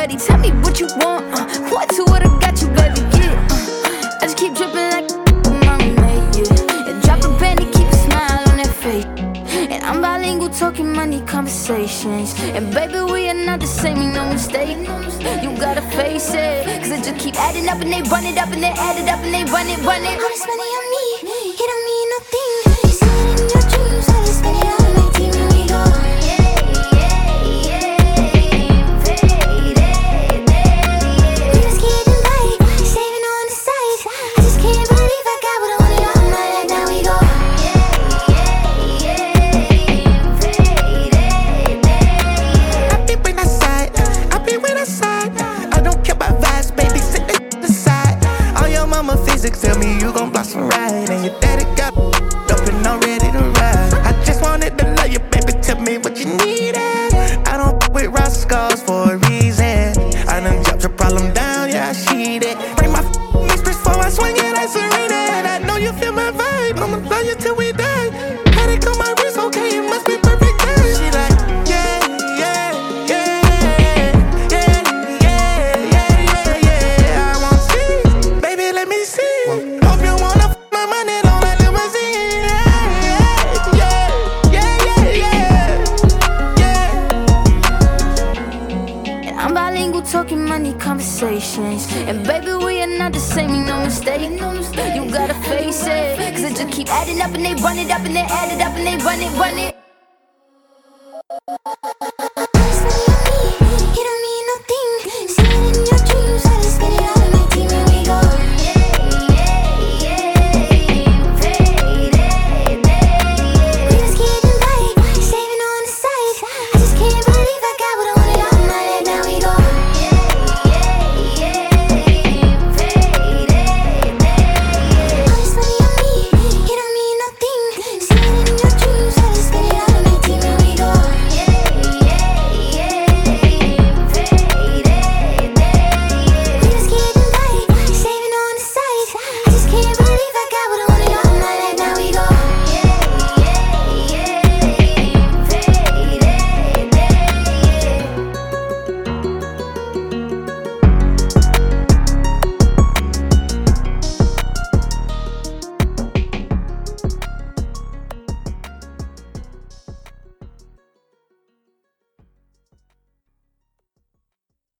buddy. Tell me what you want, what to what I got you, baby, yeah. I just keep dripping like mama made, yeah. And drop a penny, keep a smile on that face. And I'm bilingual, talking money conversations. And baby, we are not the same, make no mistake. You gotta face it, cause I just keep adding up and they run it up and they add it up and they run it. All this money on me, it don't mean nothing. You see it in your dreams, I just spend it on my team and we go we just getting by, saving on the side. I just can't believe I got what I wanted all my life. Now we go physics tell me you gon' blossom right, and your daddy got up and I'm ready to ride. I just wanted to love you, baby, tell me what you needed. I don't with Roscoe's for a reason. I done dropped your problem down, yeah, I see it. Bring my mistress before I swing it, I serene it. And I know you feel my vibe, I'ma love you till we die. Had it on my wrist, okay, it must be perfect time. She like, hope you wanna f my money, don't let limousine. And I'm bilingual, talking money conversations. And baby, we are not the same, make no mistake. You gotta face it, cause I just keep adding up and they run it up and they add it up and they run it.